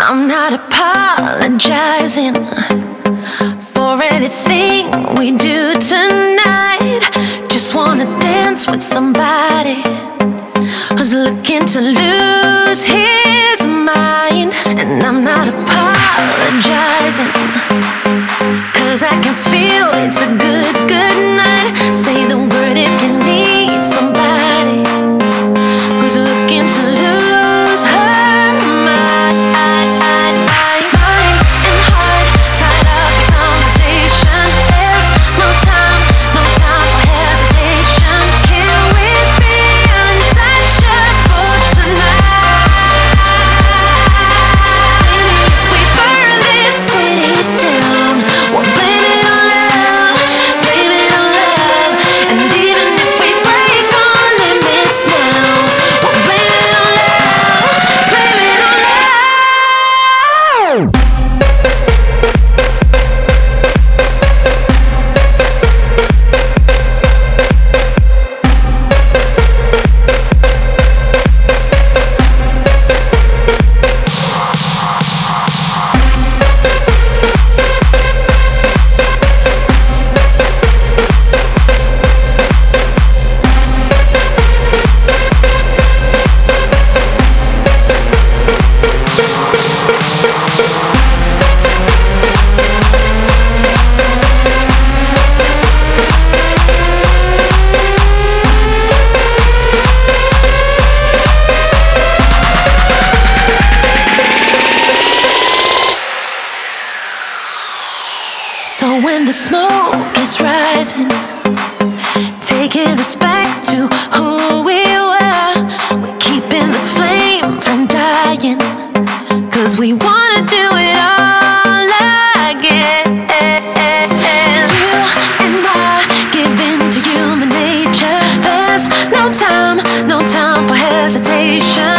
I'm not apologizing for anything we do tonight. Just wanna dance with somebody who's looking to lose his mind. And I'm not apologizing, 'cause I can feel it's a good night. Say the word if you need somebody who's looking to lose her mind. Mind and heart tied up in conversation. There's no time for hesitation. Can we be untouchable tonight? If we burn this city down, we'll blame it on love, blame it on love. And even if we break our limits now, we'll blame it on love, blame it on love. So when the smoke is rising, taking us back to who we were, we're keeping the flame from dying, 'cause we wanna do it all again. You and I give in to human nature. There's no time for hesitation.